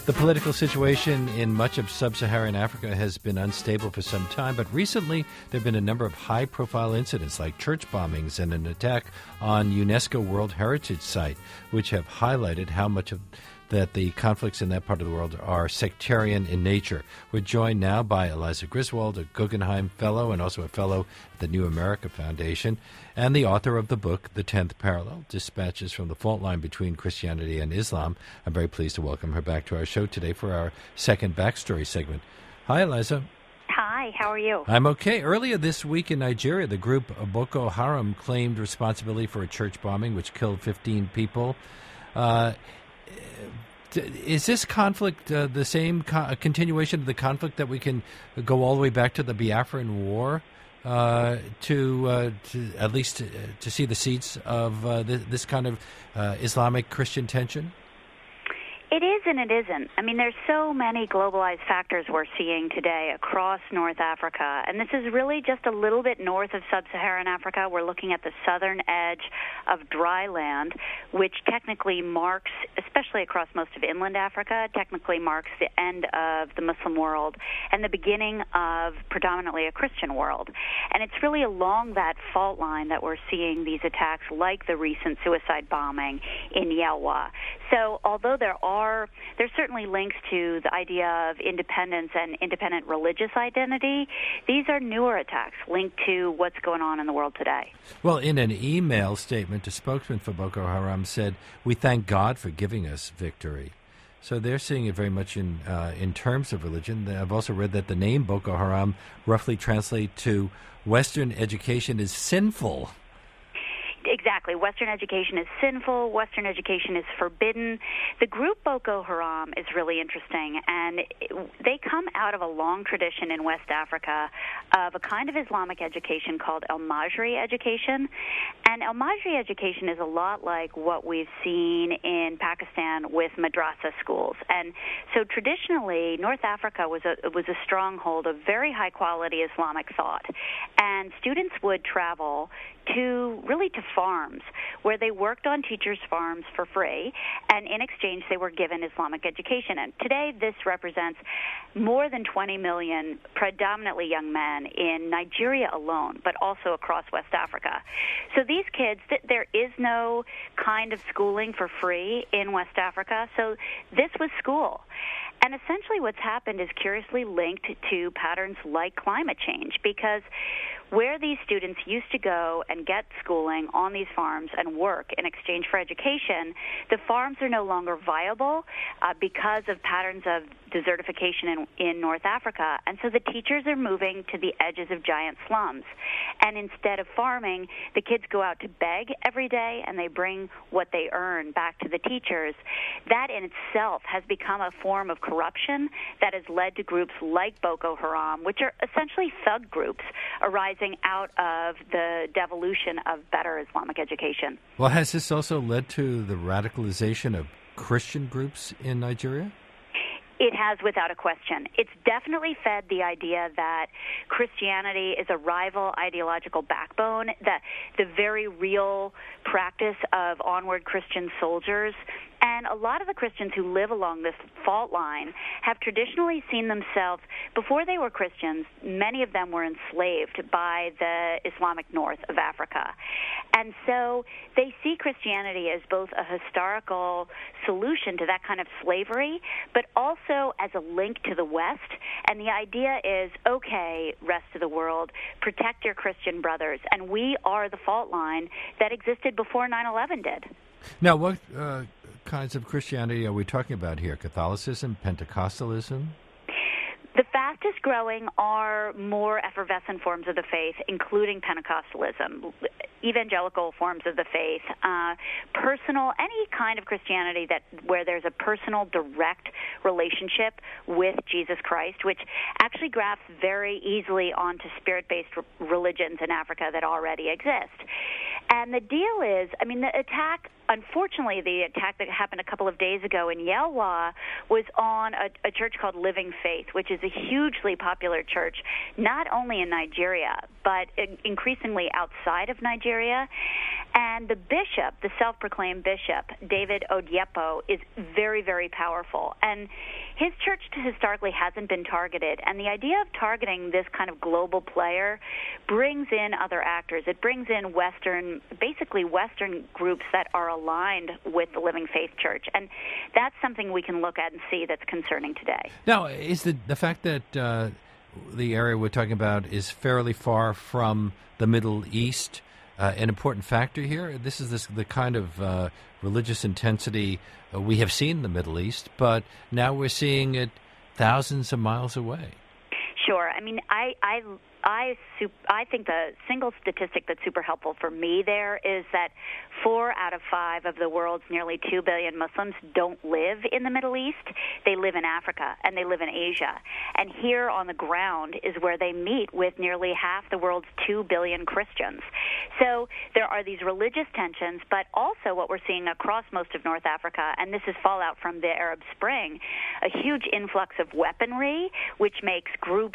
The political situation in much of sub-Saharan Africa has been unstable for some time, but recently there have been a number of high-profile incidents like church bombings and an attack on UNESCO World Heritage Site, which have highlighted how much of that the conflicts in that part of the world are sectarian in nature. We're joined now by Eliza Griswold, a Guggenheim Fellow and also a Fellow at the New America Foundation, and the author of the book, The Tenth Parallel, Dispatches from the Fault Line Between Christianity and Islam. I'm very pleased to welcome her back to our show today for our second Backstory segment. Hi, Eliza. Hi, how are you? I'm okay. Earlier this week in Nigeria, the group Boko Haram claimed responsibility for a church bombing which killed 15 people. Is this conflict the same continuation of the conflict that we can go all the way back to the Biafran War to at least to see the seeds of this kind of Islamic Christian tension? It is and it isn't. I mean, there's so many globalized factors we're seeing today across North Africa, and this is really just a little bit north of sub-Saharan Africa. We're looking at the southern edge of dry land, which technically marks, especially across most of inland Africa, technically marks the end of the Muslim world and the beginning of predominantly a Christian world. And it's really along that fault line that we're seeing these attacks like the recent suicide bombing in Yelwa. So although there's certainly links to the idea of independence and independent religious identity, these are newer attacks linked to what's going on in the world today. Well, in an email statement, a spokesman for Boko Haram said, "We thank God for giving us victory." So they're seeing it very much in terms of religion. I've also read that the name Boko Haram roughly translates to Western education is sinful. Exactly. Western education is sinful. Western education is forbidden. The group Boko Haram is really interesting, and they come out of a long tradition in West Africa of a kind of Islamic education called al-Majri education. And al-Majri education is a lot like what we've seen in Pakistan with madrasa schools. And so traditionally, North Africa was a stronghold of very high-quality Islamic thought. And students would travel to farms where they worked on teachers' farms for free, and in exchange they were given Islamic education. And today this represents more than 20 million predominantly young men in Nigeria alone, but also across West Africa. So these kids, there is no kind of schooling for free in West Africa, so this was school. And essentially what's happened is curiously linked to patterns like climate change, because where these students used to go and get schooling on these farms and work in exchange for education, the farms are no longer viable because of patterns of desertification in North Africa. And so the teachers are moving to the edges of giant slums. And instead of farming, the kids go out to beg every day, and they bring what they earn back to the teachers. That in itself has become a form of corruption that has led to groups like Boko Haram, which are essentially thug groups arising out of the devolution of better Islamic education. Well, has this also led to the radicalization of Christian groups in Nigeria? It has, without a question. It's definitely fed the idea that Christianity is a rival ideological backbone, that the very real practice of onward Christian soldiers. And a lot of the Christians who live along this fault line have traditionally seen themselves, before they were Christians, many of them were enslaved by the Islamic north of Africa. And so they see Christianity as both a historical solution to that kind of slavery, but also as a link to the West. And the idea is, okay, rest of the world, protect your Christian brothers. And we are the fault line that existed before 9/11 did. Now, what kinds of Christianity are we talking about here? Catholicism, Pentecostalism? The fastest growing are more effervescent forms of the faith, including Pentecostalism, evangelical forms of the faith, personal, any kind of Christianity where there's a personal, direct relationship with Jesus Christ, which actually grafts very easily onto spirit-based religions in Africa that already exist. And the deal is, I mean, the attack unfortunately, the attack that happened a couple of days ago in Yelwa was on a church called Living Faith, which is a hugely popular church, not only in Nigeria, but increasingly outside of Nigeria. And the bishop, the self-proclaimed bishop, David Oyedepo, is very, very powerful. And his church historically hasn't been targeted. And the idea of targeting this kind of global player brings in other actors. It brings in basically Western groups that are aligned with the Living Faith Church. And that's something we can look at and see that's concerning today. Now, is the fact that the area we're talking about is fairly far from the Middle East an important factor here? This is the kind of religious intensity we have seen in the Middle East, but now we're seeing it thousands of miles away. Sure. I mean, I think the single statistic that's super helpful for me there is that 4 out of 5 of the world's nearly 2 billion Muslims don't live in the Middle East. They live in Africa and they live in Asia. And here on the ground is where they meet with nearly half the world's 2 billion Christians. So there are these religious tensions, but also what we're seeing across most of North Africa, and this is fallout from the Arab Spring, a huge influx of weaponry, which makes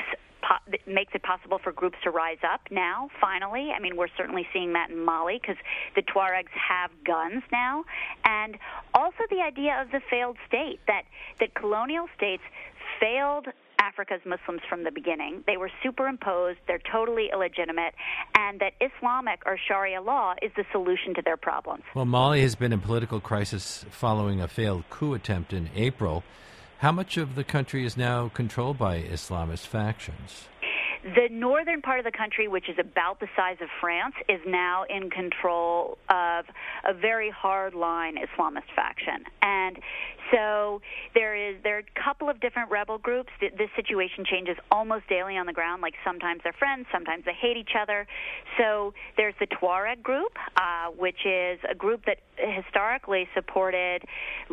it possible for groups to rise up now, finally. I mean, we're certainly seeing that in Mali because the Tuaregs have guns now. And also the idea of the failed state, that colonial states failed Africa's Muslims from the beginning. They were superimposed, they're totally illegitimate, and that Islamic or Sharia law is the solution to their problems. Well, Mali has been in political crisis following a failed coup attempt in April. How much of the country is now controlled by Islamist factions? The northern part of the country, which is about the size of France, is now in control of a very hard-line Islamist faction. And so there are a couple of different rebel groups. This situation changes almost daily on the ground. Like sometimes they're friends, sometimes they hate each other. So there's the Tuareg group, which is a group that historically supported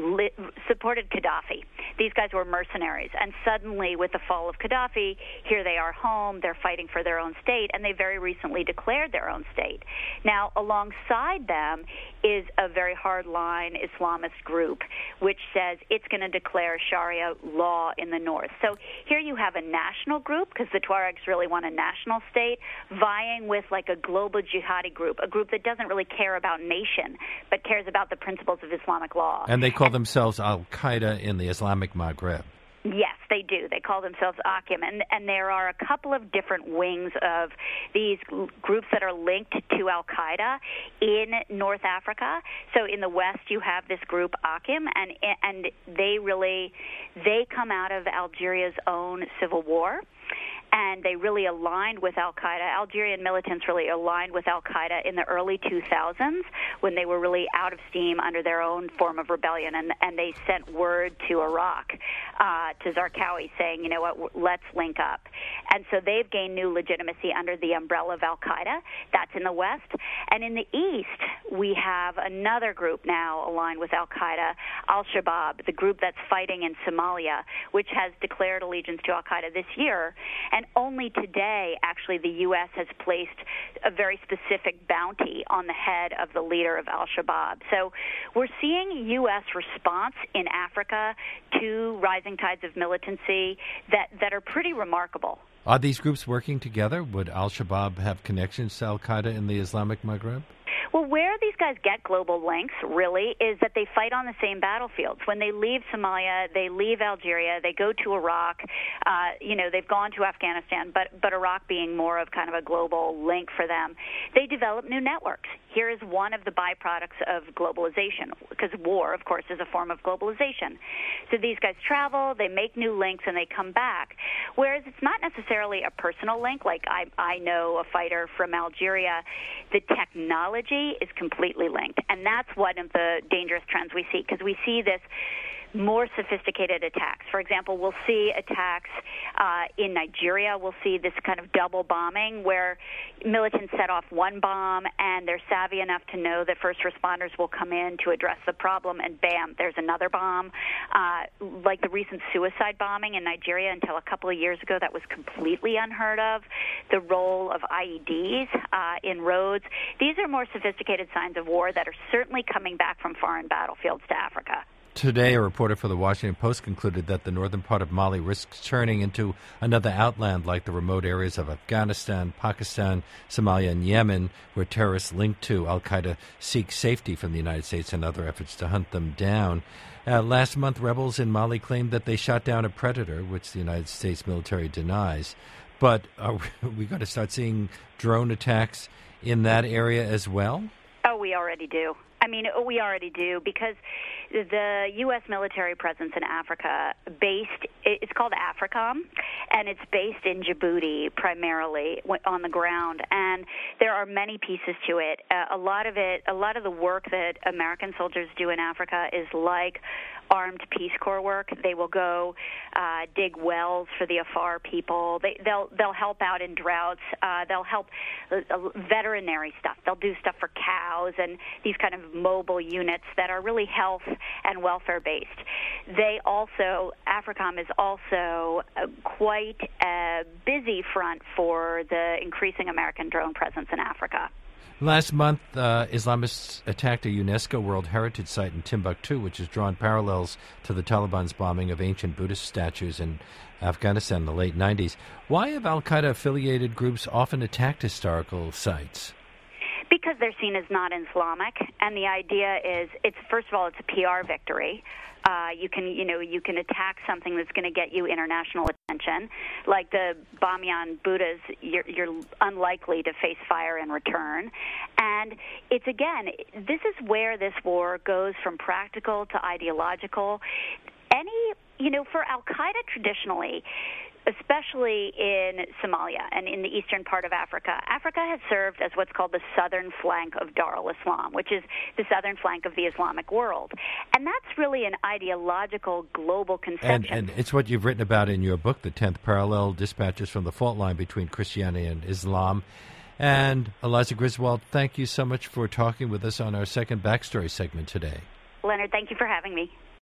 Gaddafi. These guys were mercenaries. And suddenly, with the fall of Gaddafi, here they are home. They're fighting for their own state, and they very recently declared their own state. Now, alongside them is a very hard-line Islamist group, which says it's going to declare Sharia law in the north. So here you have a national group, because the Tuaregs really want a national state, vying with like a global jihadi group, a group that doesn't really care about nation, but cares about the principles of Islamic law. And they call themselves Al-Qaeda in the Islamic Maghreb. Yes, they do. They call themselves Aqim, and there are a couple of different wings of these groups that are linked to Al-Qaeda in North Africa. So in the west, you have this group Aqim, and they come out of Algeria's own civil war. And they really aligned with Al-Qaeda. Algerian militants really aligned with Al-Qaeda in the early 2000s when they were really out of steam under their own form of rebellion. And they sent word to Iraq, to Zarqawi, saying, you know what, let's link up. And so they've gained new legitimacy under the umbrella of Al-Qaeda. That's in the west. And in the east, we have another group now aligned with Al-Qaeda, Al-Shabaab, the group that's fighting in Somalia, which has declared allegiance to Al-Qaeda this year. And only today, actually, the U.S. has placed a very specific bounty on the head of the leader of Al-Shabaab. So we're seeing U.S. response in Africa to rising tides of militancy that are pretty remarkable. Are these groups working together? Would Al-Shabaab have connections to Al-Qaeda in the Islamic Maghreb? Well, where these guys get global links, really, is that they fight on the same battlefields. When they leave Somalia, they leave Algeria, they go to Iraq, they've gone to Afghanistan, but Iraq being more of kind of a global link for them, they develop new networks. Here is one of the byproducts of globalization, because war, of course, is a form of globalization. So these guys travel, they make new links, and they come back. Whereas it's not necessarily a personal link, like I know a fighter from Algeria. The technology is completely linked, and that's one of the dangerous trends we see, because we see this more sophisticated attacks. For example, we'll see attacks in Nigeria. We'll see this kind of double bombing where militants set off one bomb and they're savvy enough to know that first responders will come in to address the problem, and bam, there's another bomb. Like the recent suicide bombing in Nigeria, until a couple of years ago, that was completely unheard of. The role of IEDs in roads. These are more sophisticated signs of war that are certainly coming back from foreign battlefields to Africa. Today, a reporter for the Washington Post concluded that the northern part of Mali risks turning into another outland like the remote areas of Afghanistan, Pakistan, Somalia, and Yemen, where terrorists linked to al-Qaeda seek safety from the United States and other efforts to hunt them down. Last month, rebels in Mali claimed that they shot down a Predator, which the United States military denies. But are we going to start seeing drone attacks in that area as well? Oh, we already do. We already do, because the U.S. military presence in Africa, it's called AFRICOM, and it's based in Djibouti primarily on the ground. And there are many pieces to it. A lot of the work that American soldiers do in Africa is like armed Peace Corps work. They will go dig wells for the Afar people. They'll help out in droughts. They'll help veterinary stuff. They'll do stuff for cows and these kind of mobile units that are really health and welfare based. AFRICOM is also quite a busy front for the increasing American drone presence in Africa. Last month, Islamists attacked a UNESCO World Heritage Site in Timbuktu, which has drawn parallels to the Taliban's bombing of ancient Buddhist statues in Afghanistan in the late 90s. Why have al-Qaeda-affiliated groups often attacked historical sites? Because they're seen as not Islamic, and the idea is, first of all, it's a PR victory. You can attack something that's going to get you international attention, like the Bamyan Buddhas. You're unlikely to face fire in return, and this is where this war goes from practical to ideological. For Al-Qaeda traditionally, especially in Somalia and in the eastern part of Africa, Africa has served as what's called the southern flank of Dar al-Islam, which is the southern flank of the Islamic world. And that's really an ideological global conception. And it's what you've written about in your book, The 10th Parallel, Dispatches from the Fault Line Between Christianity and Islam. And Eliza Griswold, thank you so much for talking with us on our second Backstory segment today. Leonard, thank you for having me.